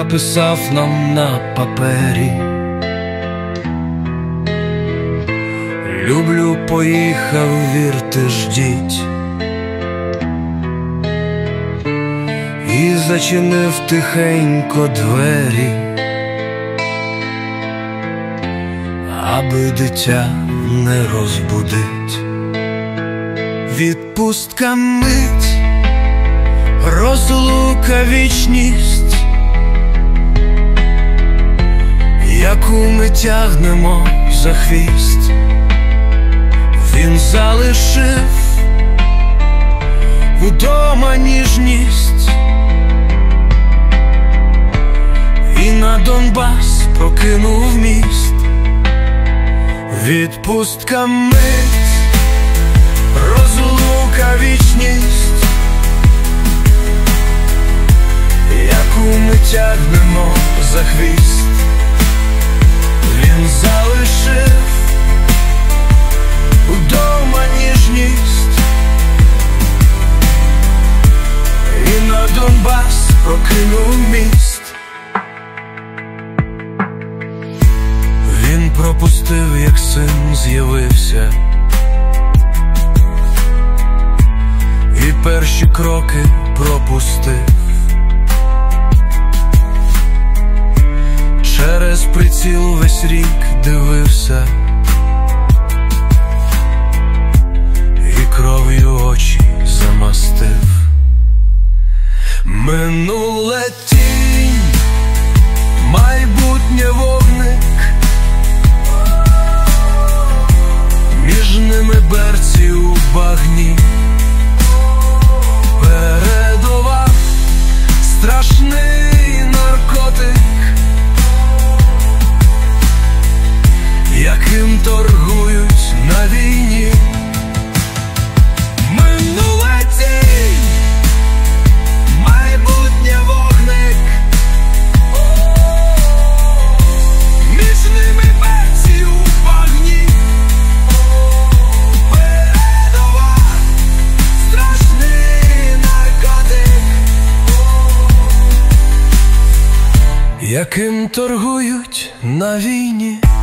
написав нам на папері: люблю, поїхав, вірте, ждіть. І зачинив тихенько двері, аби дитя не розбудить. Відпустка мить, розлука вічність, яку ми тягнемо за хвіст. Він залишив удома ніжність, і на Донбас прокинув міст. Відпустка мить, розлука вічність, яку ми тягнемо за хвіст. Він залишив удома ніжність, і на Донбас прокинув міст. Він пропустив, як син з'явився, і перші кроки пропустив. Через приціл весь рік дивився, і кров'ю очі замастив. Минуле тінь, майбутнє вогник, між ними берці у багні. Передова страшний наркотик, яким торгують на війні. Минуле тінь, майбутнє вогник, між ними берці у багні. Передова страшний наркотик, яким торгують на війні.